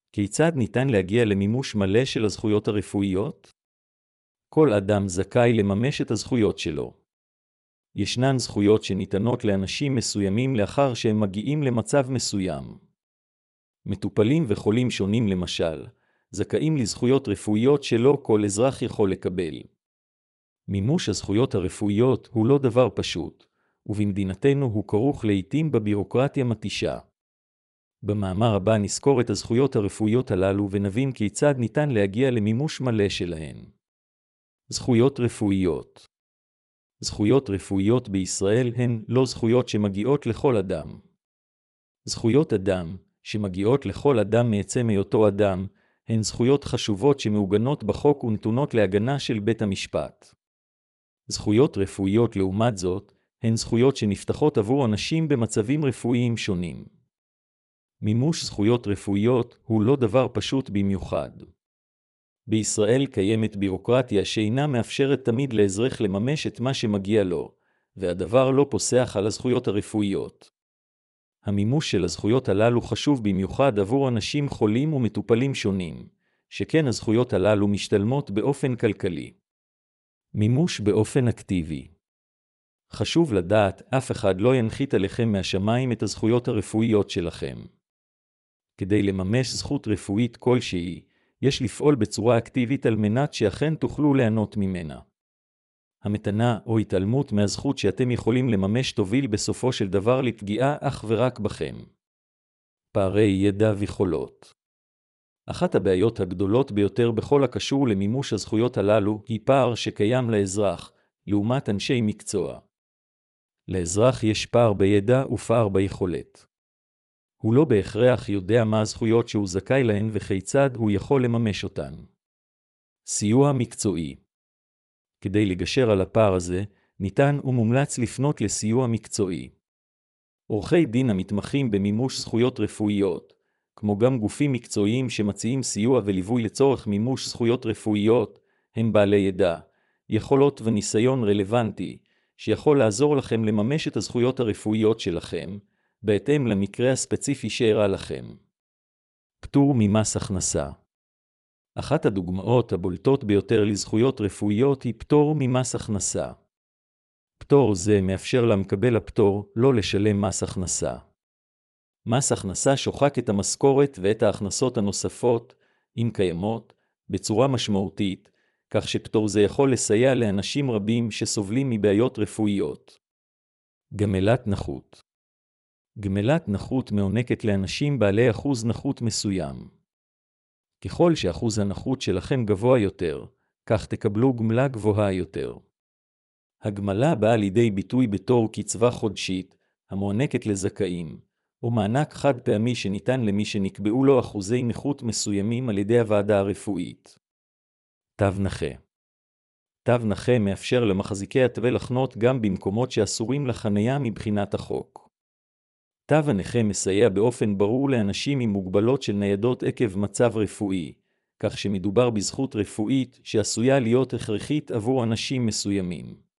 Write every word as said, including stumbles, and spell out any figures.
כיצד ניתן להגיע למימוש מלא של הזכויות הרפואיות? כל אדם זכאי לממש את הזכויות שלו. ישנן זכויות שניתנות לאנשים מסוימים לאחר שהם מגיעים למצב מסוים. מטופלים וחולים שונים למשל, זכאים לזכויות רפואיות שלא כל אזרח יכול לקבל. מימוש הזכויות הרפואיות הוא לא דבר פשוט, ובמדינתנו הוא כרוך לעתים בבירוקרטיה מתישה. במאמר הבא נזכור את הזכויות הרפואיות הללו ונבין כיצד ניתן להגיע למימוש מלא שלהן. זכויות רפואיות. זכויות רפואיות בישראל הן לא זכויות שמגיעות לכל אדם. זכויות אדם, שמגיעות לכל אדם מעצם היותו אדם, הן זכויות חשובות שמעוגנות בחוק ונתונות להגנה של בית המשפט. זכויות רפואיות לעומת זאת, הן זכויות שנפתחות עבור אנשים במצבים רפואיים שונים. מימוש זכויות רפואיות הוא לא דבר פשוט במיוחד. בישראל קיימת בירוקרטיה שאינה מאפשרת תמיד לאזרח לממש את מה שמגיע לו, והדבר לא פוסח על הזכויות הרפואיות. המימוש של הזכויות הללו חשוב במיוחד עבור אנשים חולים ומטופלים שונים, שכן הזכויות הללו משתלמות באופן כלכלי. מימוש באופן אקטיבי. חשוב לדעת, אף אחד לא ינחית עליכם מהשמיים את הזכויות הרפואיות שלכם. כדי לממש זכות רפואית כלשהי, יש לפעול בצורה אקטיבית על מנת שאכן תוכלו ליהנות ממנה. המתנה או התעלמות מהזכות שאתם יכולים לממש תוביל בסופו של דבר לפגיעה אך ורק בכם. פערי ידע ויכולות. אחת הבעיות הגדולות ביותר בכל הקשור למימוש הזכויות הללו היא פער שקיים לאזרח, לעומת אנשי מקצוע. לאזרח יש פער בידע ופער ביכולת. הוא לא בהכרח יודע מה הזכויות שהוא זכאי להן וכיצד הוא יכול לממש אותן. סיוע מקצועי. כדי לגשר על הפער הזה, ניתן ומומלץ לפנות לסיוע מקצועי. עורכי דין המתמחים במימוש זכויות רפואיות, כמו גם גופים מקצועיים שמציעים סיוע וליווי לצורך מימוש זכויות רפואיות, הם בעלי ידע, יכולות וניסיון רלוונטי, שיכול לעזור לכם לממש את הזכויות הרפואיות שלכם, בהתאם למקרה הספציפי שאירע לכם. פטור ממס הכנסה. אחת הדוגמאות הבולטות ביותר לזכויות רפואיות היא פטור ממס הכנסה. פטור זה מאפשר למקבל הפטור לא לשלם מס הכנסה. מס הכנסה שוחק את המשכורת ואת ההכנסות הנוספות, אם קיימות, בצורה משמעותית, כך שפטור זה יכול לסייע לאנשים רבים שסובלים מבעיות רפואיות. גמלת נכות. גמלת נכות מעונקת לאנשים בעלי אחוז נכות מסוים. ככל שאחוז הנכות שלכם גבוה יותר, כך תקבלו גמלה גבוהה יותר. הגמלה באה לידי ביטוי בתור קצבה חודשית, המוענקת לזכאים, או מענק חד פעמי שניתן למי שנקבעו לו אחוזי נכות מסוימים על ידי הוועדה הרפואית. תו נכה. תו נכה מאפשר למחזיקי התווה לחנות גם במקומות שאסורים לחניה מבחינת החוק. תו הנכה מסייע באופן ברור לאנשים עם מוגבלות של ניידות עקב מצב רפואי, כך שמדובר בזכות רפואית שעשויה להיות הכרחית עבור אנשים מסוימים.